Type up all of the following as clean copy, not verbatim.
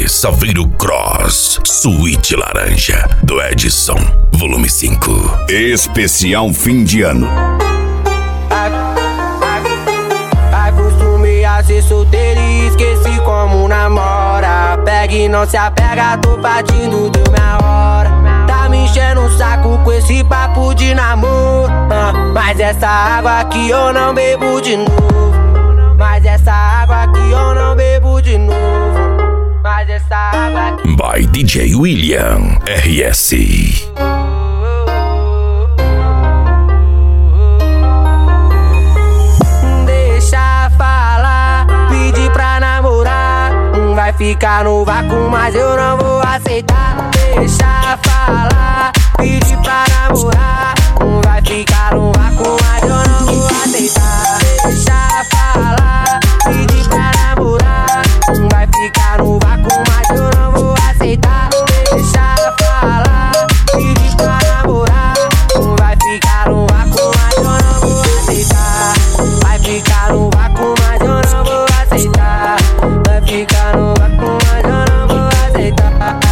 CD Saveiro Cross Suíte Laranja do Edson, volume 5. Especial fim de ano. Acostumei a ser solteiro e esqueci como namora. Pega e não se apega, tô partindo, deu minha hora. Tá me enchendo o saco com esse papo de namoro. Mas essa água aqui eu não bebo de novo. Mas essa água aqui eu não bebo de novo. Mas essa água aqui... By DJ William RS. Deixa falar, pedir pra namorar. Vai ficar no vácuo, mas eu não vou aceitar. Deixa falar, pedir pra namorar. Vai ficar no vácuo, mas eu não vou aceitar. Deixa falar, pedir pra namorar. Vai ficar no vácuo, mas eu não vou aceitar. Deixa falar, pedir pra namorar. Vai ficar no vácuo, mas eu não vou aceitar. Vai ficar no vácuo, mas eu não vou aceitar. Vai ficar no vácuo, mas eu não vou aceitar.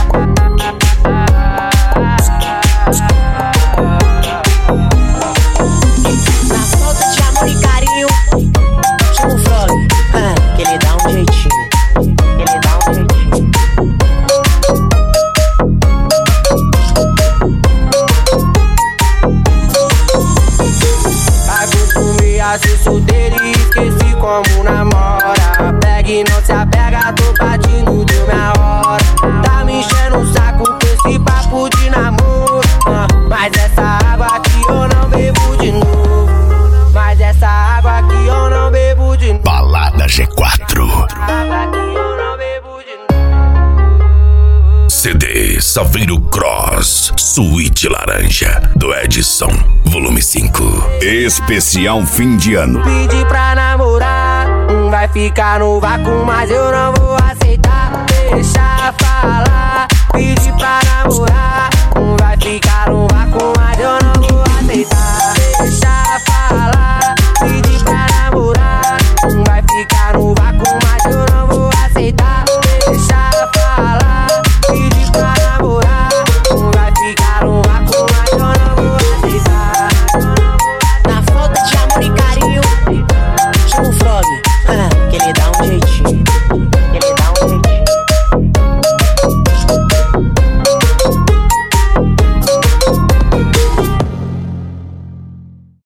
Na falta de amor e carinho, chama o Frog, que ele dá um jeitinho. Ele dá um jeitinho. Acostumei a ser solteiro e esqueci como namora. Pega e não se apega, tô partindo, deu minha hora. Tá me enchendo o saco com esse papo de namoro. Mas essa água aqui eu não bebo de novo. Mas essa água aqui eu não bebo de novo. Balada G4. Água aqui eu não bebo de novo. CD Saveiro Cross Suíte Laranja do Edson, volume 5. Especial fim de ano. Pedir pra namorar, vai ficar no vácuo, mas eu não vou aceitar. Deixa falar, pedir pra namorar.